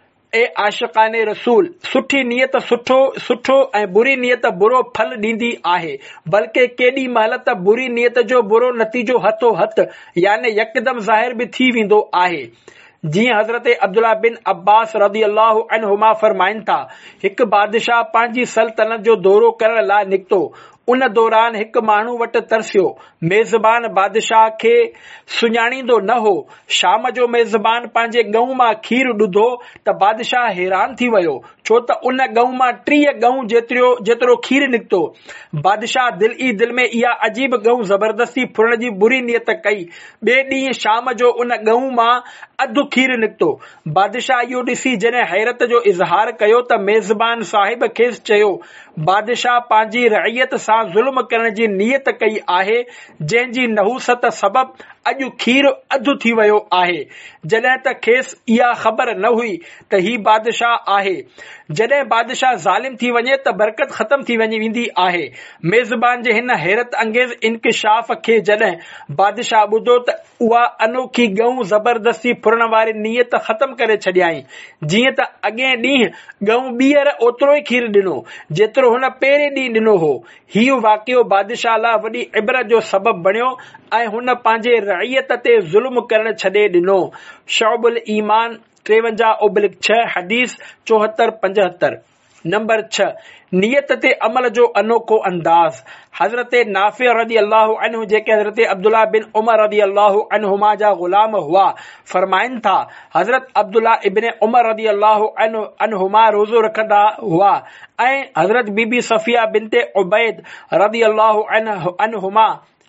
ए आशिक़ाने रसूल, सुठी नियत सुठो सुठो ऐं बुरी नियत बुरो फल ॾींदी आहे, बल्कि केॾी महिल त बुरी नियत जो बुरो नतीजो हथो हथ यानी यकदम ज़ाहिर बि थी वेंदो आहे। जीअं हज़रत अब्दुल्ला बिन अब्बास रज़ी अल्लाहु अन्हुमा फरमाइनि था, हिकु बादशाह पंहिंजी सल्तनत जो दौरो करण लाइ निकितो। उन दौरान हिकु माण्हू वटि तरसियो। मेज़बान बादशाह खे सुञाणींदो न हो। शाम जो मेज़बान पंहिंजे गऊं मां खीर ॾुधो त बादशाह हैरान थी वियो, छो त उन गऊं मां टीह गऊं जेतिरो जेतिरो खीर निकितो। बादशाह दिल ई दिल में इहा अजीब गऊं ज़बरदस्ती फुरण जी बुरी नियत कई। ॿिए ॾींहुं शाम जो उन गऊं मां अधु खीर निकितो। बादशाह इहो ॾिसी जॾहिं हैरत जो इज़हार कयो त मेज़बान साहिब खेसि चयो, बादशाह पंहिंजी रइयत सां ज़ुल्म करण जी नियत कई आहे, जंहिंजी नहूसत सबब अॼु खीर अधु थी वियो आहे। जॾहिं त खेसि इहा ख़बर न हुई त ही बादशाह आहे। जॾहिं बादशाह ज़ालिम थी वञे त बरकत ख़तम थी वञी वेंदी आहे। मेज़बान जे हिन हैरत अंगेज़ इंकिशाफ खे जॾहिं बादशाह ॿुधो त उहा अनोखी गऊं ज़बरदस्ती फुरण वारी नियत ख़तम करे छॾियाई। जीअं त अॻे ॾींहुं गऊं ॿीहर ओतिरो ई खीर ॾिनो जेतिरो हुन पहिरें ॾींहुं ॾिनो हो। हीउ वाक़ियो बादशाह लाइ वॾी इबरत जो सबब बणियो ऐं हुन पंहिंजे रइयत ते ज़ुल्म करण छॾे ॾिनो। शौबुल ईमान टेवंजाह ओब्लिक छह हदीस चोहतरि पंजहतरि। नंबर छह, नियत ते अमल जो अनोखो अंदाज़। हज़रत नाफ़े रज़ी अल्लाहु अन्हु जेके हज़रत अब्दुल्ला बिन उमर रज़ी अल्लाहु अन्हुमा जा ग़ुलाम हुआ, फरमाइनि था, हज़रत अब्दुल्ला इब्न उमर रज़ी अल्लाहु अन्हुमा रोज़ो रखंदा हुआ ऐं हज़रत बीबी सफ़िया बिनते उबैद रज़ी अल्लाहु अन्हुमा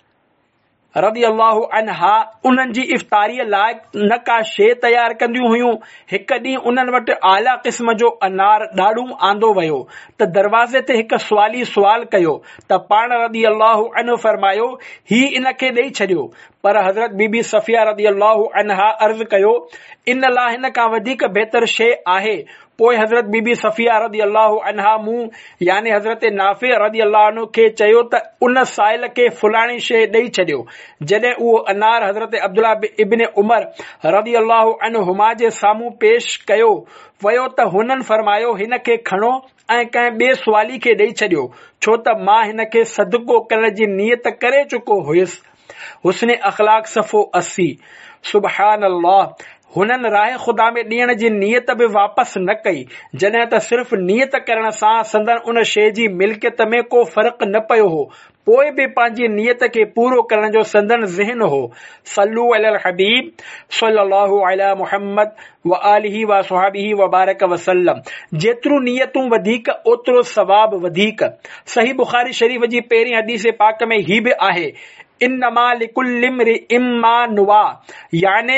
रज़ी अल्लाहु अन्हा उन्हनि जी इफ़्तारीअ लाइ न का शइ तयारु कंदियूं हुयूं। हिकु ॾींहुं उन्हनि वटि आला क़िस्म जो अनार ॾाढ़ूं आंदो वियो त दरवाज़े ते हिकु सुवाली सुवाल कयो त पाण रज़ी अल्लाहु अन्हु फरमायो, ही इन खे ॾेई छॾियो। पर हज़रत बीबी सफ़िया रज़ी अल्लाहु अन्हा अर्ज़ कयो, इन लाइ हिन खां वधीक बहितर शइ आहे। पोइ हज़रत बीबी सफ़िया रज़ी अल्लाहु अन्हा मूं यानी हज़रत नाफ़े रज़ी अल्लाहु अन्हु खे चयो त उन साइल खे फुलाणी शइ ॾेई छॾियो। जॾहिं उहो अनार हज़रत अब्दुल्ला इब्न उमर रज़ी अल्लाहु अन्हुमा जे साम्हूं पेश कयो वियो त हुननि फरमायो, हिन खे खणो ऐं कंहिं ॿिए सुवाली खे ॾेई छॾियो, छो त मां हिन खे सदको करण जी नियत करे चुको हुयुसि। हुस्न अख़लाक सफ़ो अस्सी। सुबहान अल्लाह, हुननि राह ख़ुदा में ॾियण जी नियत बि वापसि न कई, जॾहिं त सिर्फ़ नियत करण सां संदन उन शइ जी मिल्कियत में को फ़र्क़ न पियो हो। पोइ बि पंहिंजी नियत खे पूरो करण जो संदन ज़हन हो। सल्लू अलल हबीब सल्लल्लाहु अला मुहम्मद व आलिहि व सहाबिहि व बारक वसल्लम। जेतिरो नियतूं वधीक ओतिरो सवाब वधीक। सही बुखारी शरीफ़ जी पहिरीं हदीस पाक में ही बि आहे, इन्नमा लिकुल्लि इम्रिइन मा नवा, याने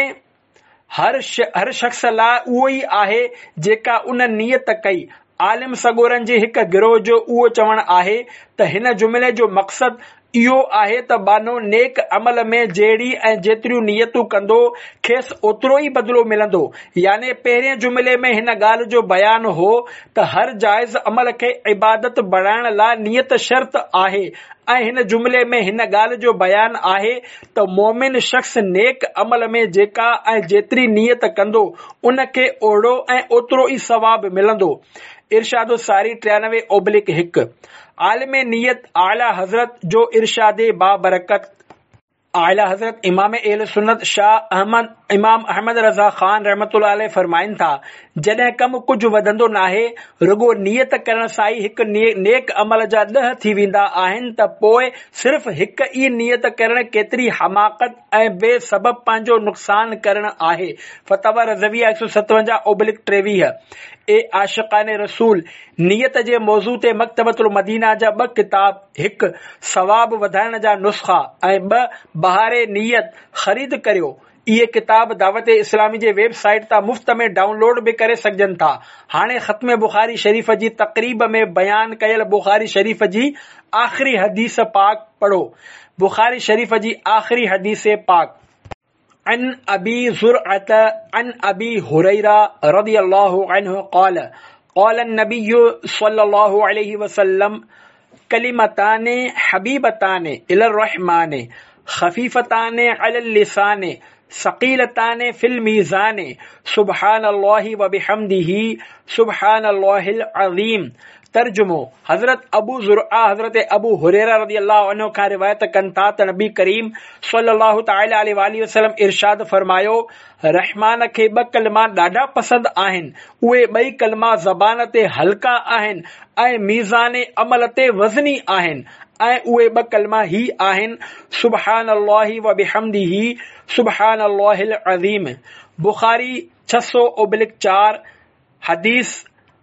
हर श, हर शख्स लाइ उहो ई आहे जेका उन नियत कई। आलिम सगोरनि जे हिक गिरोह जो उहो चवण आहे त हिन जुमिले जो मक़सद इहो आहे त बानो नेक अमल में जहिड़ी ऐं जेतिरियूं नियतूं कंदो खेसि ओतिरो ई बदिलो मिलंदो। याने पहिरें जुमिले में हिन ॻाल्हि जो बयान हो त हर जाइज़ अमल खे इबादत बणाइण लाइ नियत शर्त आहे, ऐं हिन जुमिले में हिन ॻाल्हि जो बयान आहे त मोमिन शख्स नेक अमल में जेका ऐं जेतिरी नियत कंदो उनखे ओड़ो ऐं ओतिरो ई सवाब मिलंदो। इरशादु सारी टियानवे ओब्लिक हिकु। आलिम नियत आला हज़रत जो इरशादे बाबरकत। आला हज़रत इमाम एल सुन्नत शाह अहमद इमाम अहमद रज़ा ख़ान रहमतुल्लाह अलैह फरमाइनि था, जॾहिं कम कुझु वधंदो नाहे, रुगो नियत करण सां ई हिकु नेक अमल जा ॾह थी वेंदा आहिनि, त पोइ सिर्फ़ हिक ई नियत करण केतिरी हमाकत ऐं बेसबब पंहिंजो नुक़सान करण आहे। फतवा रज़विया एक सौ सतवंजाह ओब्लिक टेवीह। ए आशिक़ाने रसूल नियत जे मौज़ू ते मकतबतुल मदीना जा ॿ किताब, हिकु सवाब वधाइण जा नुस्ख़ा ऐं ॿ बहारे नियत ख़रीद करियो। इहे किताब दावत इस्लामी जे वेबसाइट तां मुफ़्त में डाउनलोड बि करे सघजनि था। हाणे ख़त्म बुखारी शरीफ़ जी तक़रीब में बयान कयल बुखारी शरीफ़ जी आख़िरी हदीस पाक पढ़ो। बुखारी शरीफ़ जी आख़िरी हदीस पाक। अन अबी ज़ुरअत अन अबी हुरैरा रज़ियल्लाहु अन्हु क़ाल क़ाल नबिय्यु सल्लल्लाहु अलैहि वसल्लम कलिमताने हबीबताने इलर रहमाने खफीफताने अलल लिसाने सकीलताने फिल मीज़ाने सुब्हानल्लाहि व बिहम्दिही सुब्हानल्लाहिल अज़ीम। तर्जुमो, हज़रत अबू ज़ुरआ हज़रत अबू हुरैरा रज़ियल्लाहु अन्हु खां रिवायत कनि था त नबी करीम सल्लल्लाहु तआला अलैहि वसल्लम इरशाद फरमायो, रहमान खे ॿ कलमा ॾाढा पसंद आहिनि। उहे ॿई कलमा ज़बान ते हल्का आहिनि ऐं मीज़ान अमल ते वज़नी आहिनि, ऐं उहे ॿ कलमा ही आहिनि, सुब्हानल्लाहि व बिहम्दिही सुब्हानल्लाहिल अज़ीम। बुखारी छह सौ ओब्लिक चार हदीस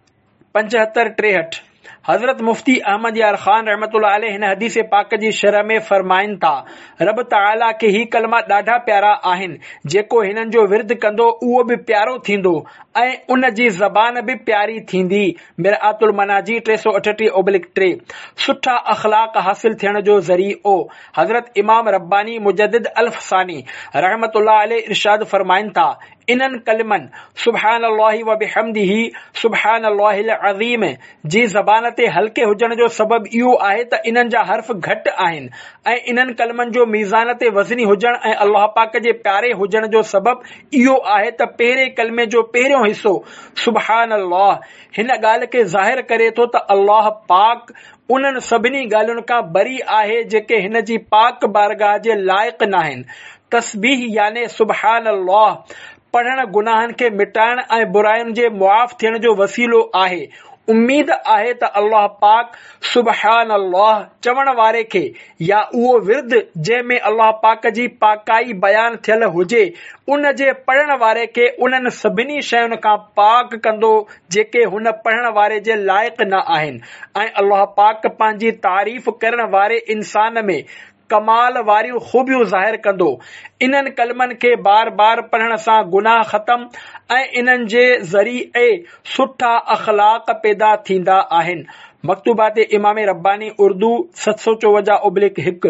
पंजहत्तर टेहठ। हज़रत मुफ्ती अहमद यार ख़ान रहमतुल्लाह अलैह हिन हदीस पाक जी शरह में फरमाइनि था, रब ताला खे ही कलमा ॾाढा प्यारा आहिनि। जेको हिननि जो विर्द कंदो उहो बि प्यारो थींदो ऐं उन जी ज़बान बि प्यारी थींदी। मिरआतुल मनाजी टे सौ अठटीह ओब्लिक टे। सुठा अख़लाक हासिल थियण जो ज़रियो। हज़रत इमाम रब्बानी मुजद्दिद अल्फसानी रहमतुल्लाह अलैह इरशाद फरमाइनि था, इन्हनि कलमनि सुब्हानल्लाहि व बिहम्दिही सुब्हानल्लाहिल अज़ीम जी ज़बान ते हल्के हुजण जो सबब इहो आहे त इन्हनि जा हर्फ घटि आहिनि, ऐं इन्हनि कलमनि जो मीज़ान ते वज़नी हुजण ऐं अल्लाह पाक जे प्यारे हुजण जो सबब इहो आहे त पहिरें कलमे जो पहिरियों हिस्सो सुब्हानल्लाह हिन ॻाल्हि खे ज़ाहिर करे थो त अल्लाह पाक उन्हनि सभिनी ॻाल्हियुनि खां बरी आहे जेके हिन जी पाक बारगाह जे लाइक़ नाहिनि। तस्बीह याने सुब्हानल्लाह पढ़ण गुनाहनि खे मिटाइण ऐं बुराइयुनि जे मुआफ़ थियण जो वसीलो आहे। उम्मीद आहे त अल्लाह पाक सुब्हानल्लाह चवण वारे खे या उहो विर्द जंहिंमें अल्लाह पाक जी पाकाई बयान थियल हुजे उन जे पढ़ण वारे खे उन्हनि सभिनी शयुनि खां पाक कंदो जेके हुन पढ़ण वारे जे लाइक़ न आहिनि, ऐं अल्लाह पाक पंहिंजी तारीफ़ करण वारे इंसान में कमाल वारियूं खूबियूं ज़ाहिर कंदो। इन्हनि कलमनि खे बार बार पढ़ण सां गुनाह ख़तम ऐं इन्हनि जे ज़रिए सुठा अख़लाक पैदा थींदा आहिनि। मकतूबात इमाम रब्बानी उर्दू सत सौ चोवंजाह ओब्लिक हिकु।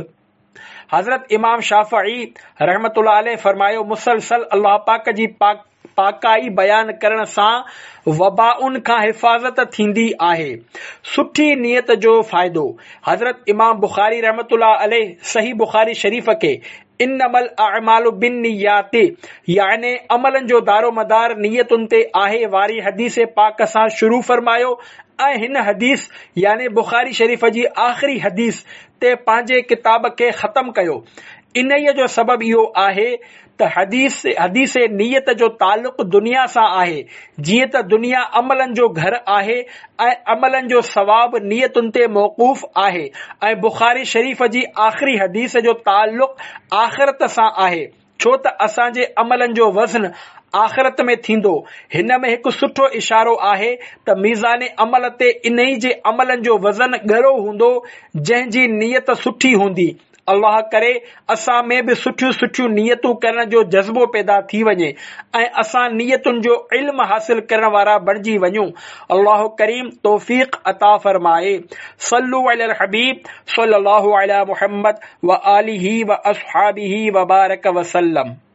हज़रत इमाम शाफ़ई रहमतुल्लाह अलैह फरमायो, मुसलसल अल्लाह पाक जी पाक पाकाई बयान करण सां वबाउन खां हिफ़ाज़त थींदी आहे। सुठी नियत जो फ़ाइदो। हज़रत इमाम बुखारी रहमतुल्लाह अलैह सही बुखारी शरीफ़ के इन्नमल अअमालु बिन्नियाति याने अमलन जो दारो मदार नियतुनि ते आहे वारी हदीस पाक सां शुरू फरमायो ऐं हिन हदीस यानी बुखारी शरीफ़ जी आख़िरी हदीस ते पंहिंजे किताब खे ख़तम कयो। इन्हीअ जो सबबु इहो आहे त हदीस हदीस नियत जो ताल्लुक दुनिया सां आहे। जीअं त दुनिया अमलनि जो घर आहे ऐं अमलनि जो सवाब नियतुनि ते मौक़ूफ़ आहे, ऐं बुखारी शरीफ़ जी आख़िरी हदीस जो ताल्लुक आख़िरत सां आहे, छो त असांजे अमलनि जो वज़न आख़िरत में थींदो। हिन में हिकु सुठो इशारो आहे त मीज़ान अमल ते इन्ही जे अमलनि जो वज़न ॻरो हूंदो जंहिंजी नियत सुठी हूंदी। अल्लाह करे असां में बि सुठियूं सुठियूं नियतूं करण जो जज़्बो पैदा थी वञे ऐं असां नियतुनि जो इल्म हासिल करण वारा बणिजी वञूं। अल्लाह करीम तौफ़ीक़ अता फरमाए। सल्लु अलल हबीब सल्लल्लाहु अला मुहम्मद व आलिही व अस्हाबिही व बारक वसल्लम।